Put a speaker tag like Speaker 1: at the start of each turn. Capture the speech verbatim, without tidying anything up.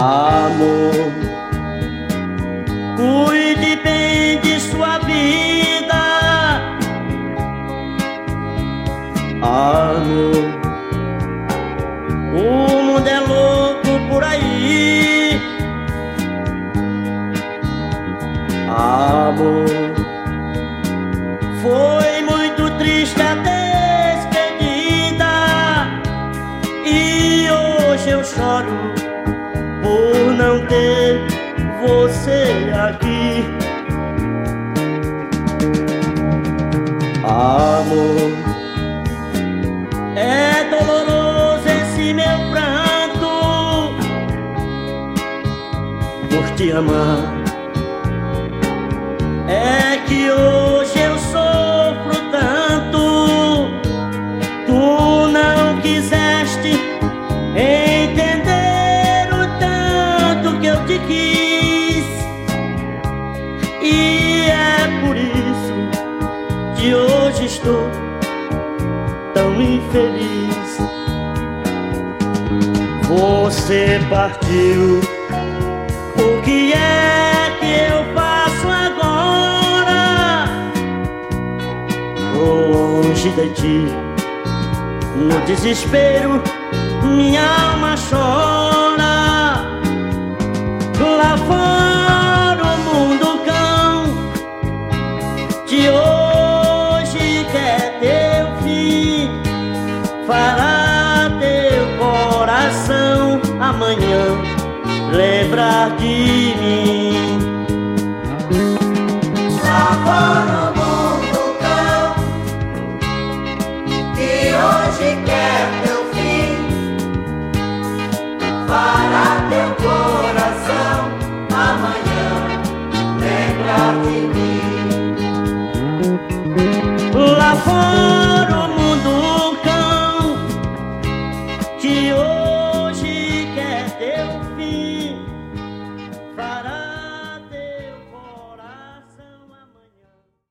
Speaker 1: Amor, cuide bem de sua vida. Amor, o mundo é louco por aí. Amor, foi muito triste a despedida, e hoje eu choro por não ter você aqui. Amor, é doloroso esse meu pranto por te amar. É que hoje eu sofro tanto. Tu não quiseste entender o tanto que eu te quis, e é por isso que hoje estou tão infeliz. Você partiu, o que é que eu faço agora? Longe de ti, no desespero, minha alma chora. Lá fora o mundo cão de hoje quer teu fim, fará teu coração amanhã lembrar de mim.